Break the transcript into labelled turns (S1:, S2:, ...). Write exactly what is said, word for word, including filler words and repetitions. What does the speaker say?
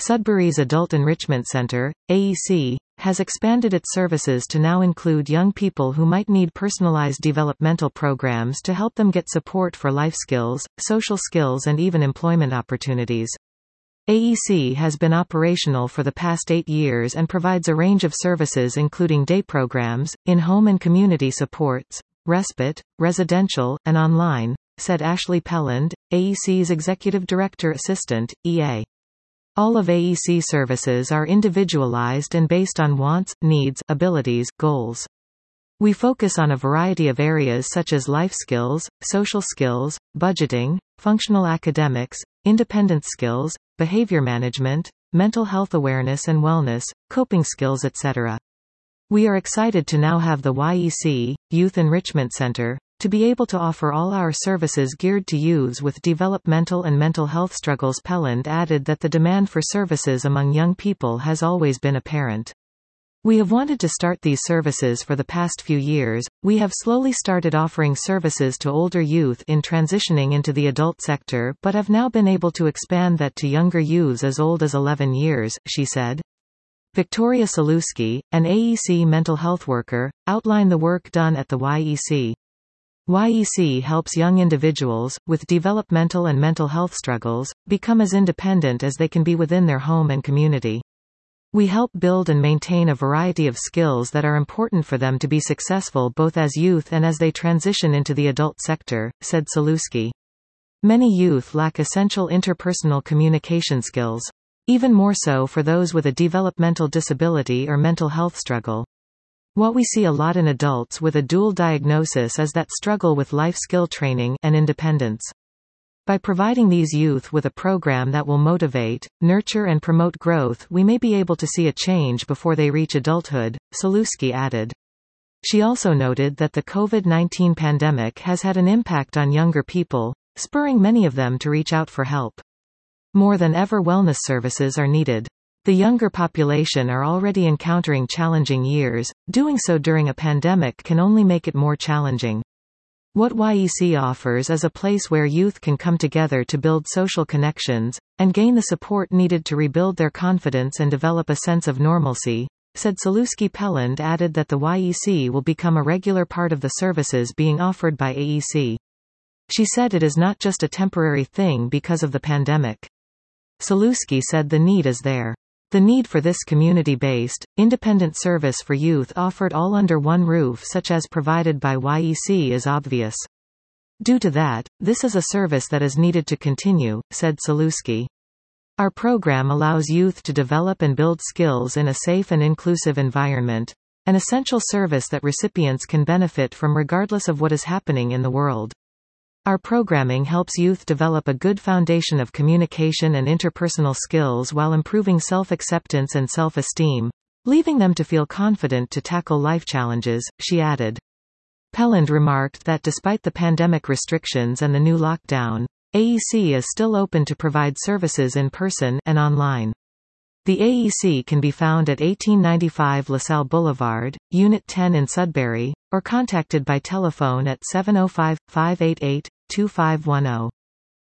S1: Sudbury's Adult Enrichment Center, A E C, has expanded its services to now include young people who might need personalized developmental programs to help them get support for life skills, social skills and even employment opportunities. A E C has been operational for the past eight years and provides a range of services including day programs, in-home and community supports, respite, residential, and online, said Ashley Pelland, A E C's Executive Director Assistant, E A. All of A E C services are individualized and based on wants, needs, abilities, goals. We focus on a variety of areas such as life skills, social skills, budgeting, functional academics, independent skills, behavior management, mental health awareness and wellness, coping skills, et cetera. We are excited to now have the Y E C, Youth Enrichment Center, to be able to offer all our services geared to youths with developmental and mental health struggles. Pelland added that the demand for services among young people has always been apparent. We have wanted to start these services for the past few years. We have slowly started offering services to older youth in transitioning into the adult sector but have now been able to expand that to younger youths as old as eleven years, she said. Victoria Saluski, an A E C mental health worker, outlined the work done at the Y E C. Y E C helps young individuals, with developmental and mental health struggles, become as independent as they can be within their home and community. We help build and maintain a variety of skills that are important for them to be successful both as youth and as they transition into the adult sector, said Saluski. Many youth lack essential interpersonal communication skills. Even more so for those with a developmental disability or mental health struggle. What we see a lot in adults with a dual diagnosis is that struggle with life skill training and independence. By providing these youth with a program that will motivate, nurture and promote growth, we may be able to see a change before they reach adulthood, Saluski added. She also noted that the COVID nineteen pandemic has had an impact on younger people, spurring many of them to reach out for help. More than ever, wellness services are needed. The younger population are already encountering challenging years. Doing so during a pandemic can only make it more challenging. What Y E C offers is a place where youth can come together to build social connections, and gain the support needed to rebuild their confidence and develop a sense of normalcy, said Saluski. Pelland added that the Y E C will become a regular part of the services being offered by A E C. She said it is not just a temporary thing because of the pandemic. Saluski said the need is there. The need for this community-based, independent service for youth offered all under one roof such as provided by Y E C is obvious. Due to that, this is a service that is needed to continue, said Saluski. Our program allows youth to develop and build skills in a safe and inclusive environment, an essential service that recipients can benefit from regardless of what is happening in the world. Our programming helps youth develop a good foundation of communication and interpersonal skills while improving self-acceptance and self-esteem, leaving them to feel confident to tackle life challenges, she added. Pelland remarked that despite the pandemic restrictions and the new lockdown, A E C is still open to provide services in person and online. The A E C can be found at eighteen ninety-five LaSalle Boulevard, Unit ten in Sudbury, or contacted by telephone at seven oh five, five eight eight, two five one zero.